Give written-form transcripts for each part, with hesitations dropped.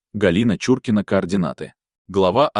Галина Чуркина. Координаты. Глава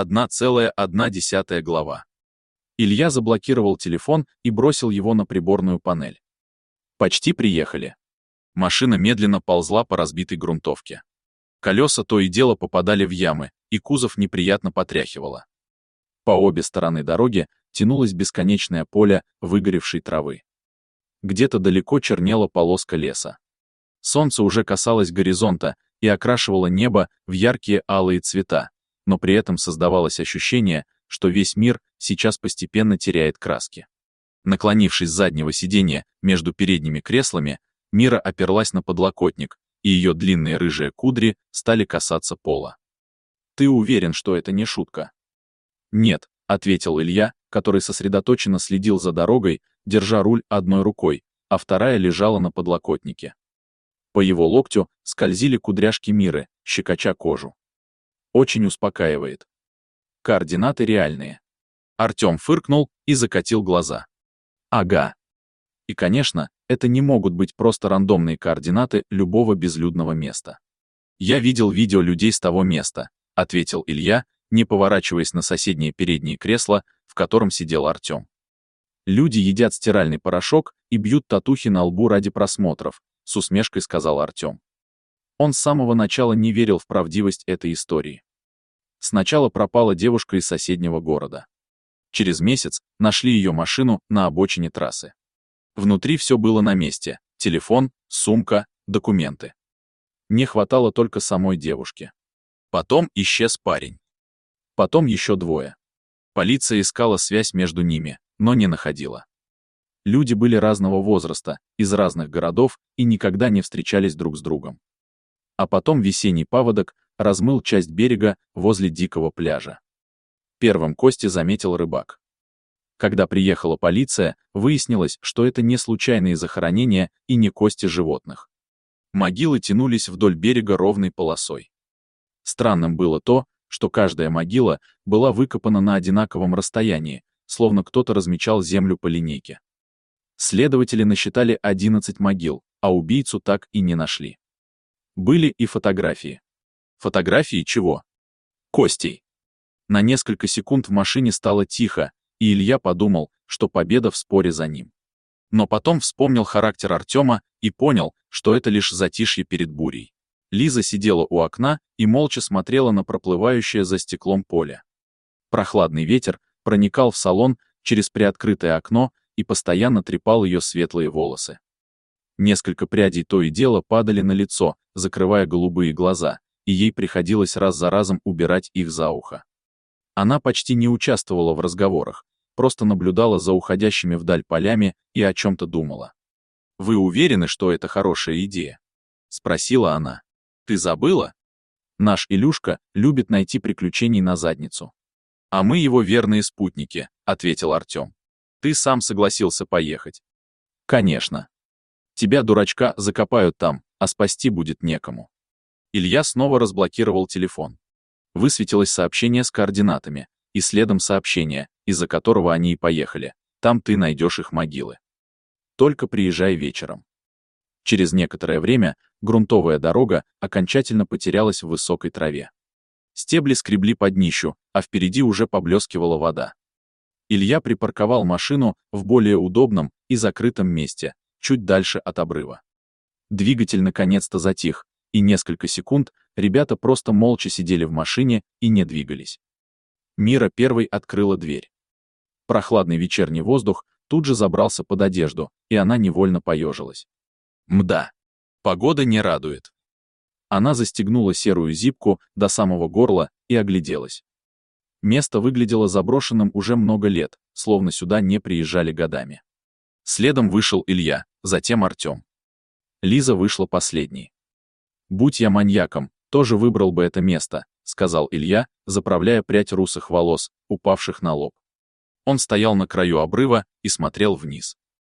1,1 глава. Илья заблокировал телефон и бросил его на приборную панель. Почти приехали. Машина медленно ползла по разбитой грунтовке. Колеса то и дело попадали в ямы, и кузов неприятно потряхивало. По обе стороны дороги тянулось бесконечное поле выгоревшей травы. Где-то далеко чернела полоска леса. Солнце уже касалось горизонта и окрашивало небо в яркие алые цвета, но при этом создавалось ощущение, что весь мир сейчас постепенно теряет краски. Наклонившись с заднего сиденья между передними креслами, Мира оперлась на подлокотник, и ее длинные рыжие кудри стали касаться пола. «Ты уверен, что это не шутка?» «Нет», — ответил Илья, который сосредоточенно следил за дорогой, держа руль одной рукой, а вторая лежала на подлокотнике. По его локтю скользили кудряшки Миры, щекоча кожу. Очень успокаивает. Координаты реальные. Артем фыркнул и закатил глаза. Ага. И, конечно, это не могут быть просто рандомные координаты любого безлюдного места. «Я видел видео людей с того места», — ответил Илья, не поворачиваясь на соседнее переднее кресло, в котором сидел Артем. «Люди едят стиральный порошок и бьют татухи на лбу ради просмотров», — с усмешкой сказал Артем. Он с самого начала не верил в правдивость этой истории. Сначала пропала девушка из соседнего города. Через месяц нашли ее машину на обочине трассы. Внутри все было на месте: телефон, сумка, документы. Не хватало только самой девушки. Потом исчез парень. Потом еще двое. Полиция искала связь между ними, но не находила. Люди были разного возраста, из разных городов и никогда не встречались друг с другом. А потом весенний паводок размыл часть берега возле дикого пляжа. Первым Кости заметил рыбак. Когда приехала полиция, выяснилось, что это не случайные захоронения и не кости животных. Могилы тянулись вдоль берега ровной полосой. Странным было то, что каждая могила была выкопана на одинаковом расстоянии, словно кто-то размечал землю по линейке. Следователи насчитали 11 могил, а убийцу так и не нашли. Были и фотографии. Фотографии чего? Костей. На несколько секунд в машине стало тихо, и Илья подумал, что победа в споре за ним. Но потом вспомнил характер Артема и понял, что это лишь затишье перед бурей. Лиза сидела у окна и молча смотрела на проплывающее за стеклом поле. Прохладный ветер проникал в салон через приоткрытое окно и постоянно трепал ее светлые волосы. Несколько прядей то и дело падали на лицо, закрывая голубые глаза, и ей приходилось раз за разом убирать их за ухо. Она почти не участвовала в разговорах, просто наблюдала за уходящими вдаль полями и о чем-то думала. «Вы уверены, что это хорошая идея?» — спросила она. «Ты забыла? Наш Илюшка любит найти приключений на задницу. А мы его верные спутники», — ответил Артем. «Ты сам согласился поехать». «Конечно. Тебя, дурачка, закопают там, а спасти будет некому». Илья снова разблокировал телефон. Высветилось сообщение с координатами, и следом сообщение, из-за которого они и поехали. Там ты найдешь их могилы. Только приезжай вечером. Через некоторое время грунтовая дорога окончательно потерялась в высокой траве. Стебли скребли по днищу, а впереди уже поблескивала вода. Илья припарковал машину в более удобном и закрытом месте, чуть дальше от обрыва. Двигатель наконец-то затих, и несколько секунд ребята просто молча сидели в машине и не двигались. Мира первой открыла дверь. Прохладный вечерний воздух тут же забрался под одежду, и она невольно поежилась. Мда, погода не радует. Она застегнула серую зипку до самого горла и огляделась. Место выглядело заброшенным уже много лет, словно сюда не приезжали годами. Следом вышел Илья, затем Артем. Лиза вышла последней. «Будь я маньяком, тоже выбрал бы это место», — сказал Илья, заправляя прядь русых волос, упавших на лоб. Он стоял на краю обрыва и смотрел вниз.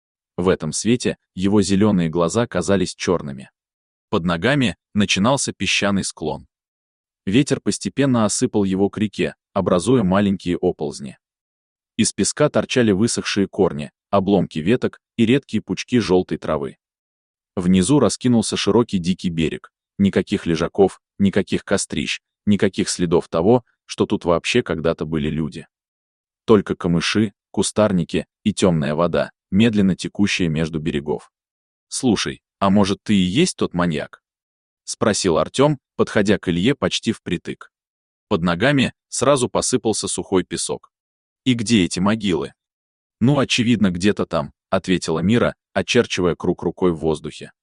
В этом свете его зеленые глаза казались черными. Под ногами начинался песчаный склон. Ветер постепенно осыпал его к реке, образуя маленькие оползни. Из песка торчали высохшие корни, обломки веток и редкие пучки желтой травы. Внизу раскинулся широкий дикий берег, Никаких лежаков, никаких кострищ, никаких следов того, что тут вообще когда-то были люди. Только камыши, кустарники и темная вода, медленно текущая между берегов. «Слушай, а может, ты и есть тот маньяк?» — спросил Артем, подходя к Илье почти впритык. Под ногами сразу посыпался сухой песок. «И где эти могилы?» «Ну, очевидно, где-то там», — ответила Мира, очерчивая круг рукой в воздухе.